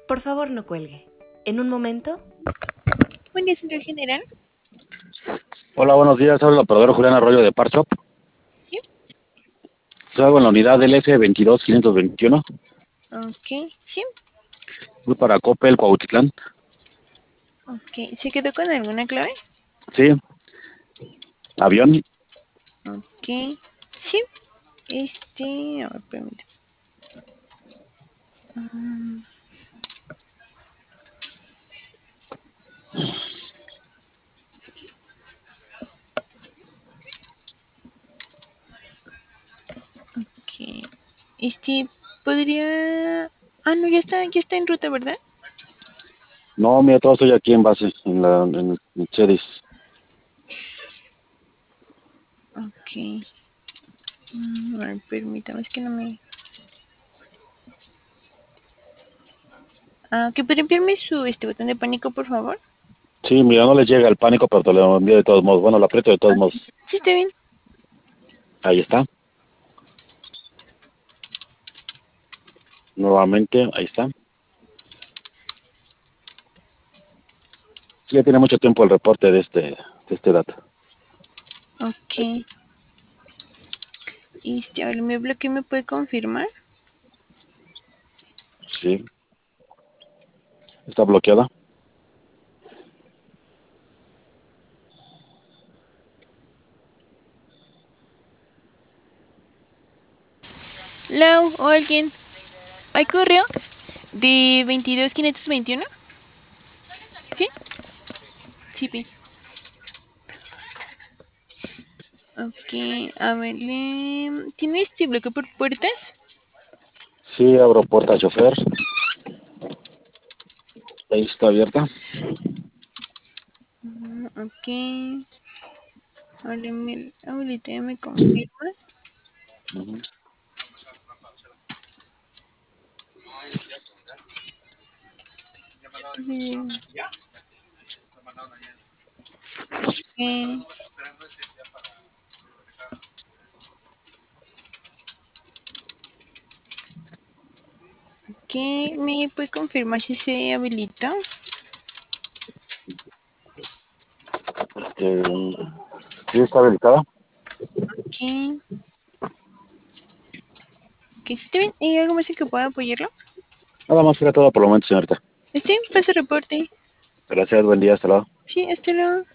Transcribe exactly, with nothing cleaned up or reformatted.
Por favor, no cuelgue. En un momento. Buen día, señor general. Hola, buenos días. Habla el operador Julián Arroyo de Parshop. Sí. Salgo en la unidad del F veintidós quinientos veintiuno. Ok, sí. Voy para Coppel, Cuautitlán. Ok, ¿se quedó con alguna clave? Sí. Avión. Ok, sí. Este, a ver, permítame. Um, ok. Este, podría... Ah, no, ya está, ya está en ruta, ¿verdad? No, mira, todo estoy aquí en base, en la en, en Cheris. Ok. Mm, a ver, permítame, es que no me... Ah, ¿que puede enviarme su este botón de pánico, por favor? Sí, mira, no les llega el pánico, pero te lo envío de todos modos. Bueno, lo aprieto de todos modos. Sí, está bien. Ahí está. Nuevamente, ahí está. Sí, ya tiene mucho tiempo el reporte de este, de este dato. Ok. Este, a ver, ¿mi bloque me puede confirmar? Sí. Está bloqueada. Lau, o alguien. ¿Hay correo de veintidós quinientos veintiuno? ¿Sí? Sí, pi. Ok, a ver, le... ¿tiene este bloque por puertas? Sí, abro puerta chofer. Ahí está abierta. Mm, ok. Vale, me... ahorita ya me confirma. Ujú. Mm, ok. Ok, ¿me puede confirmar si se habilita? Este, sí, está habilitada. Ok. Ok, sí está bien. ¿Hay algo más en que pueda apoyarlo? Nada más era todo por el momento, señorita. Este, pase reporte. Gracias, buen día, hasta luego. Sí, hasta luego.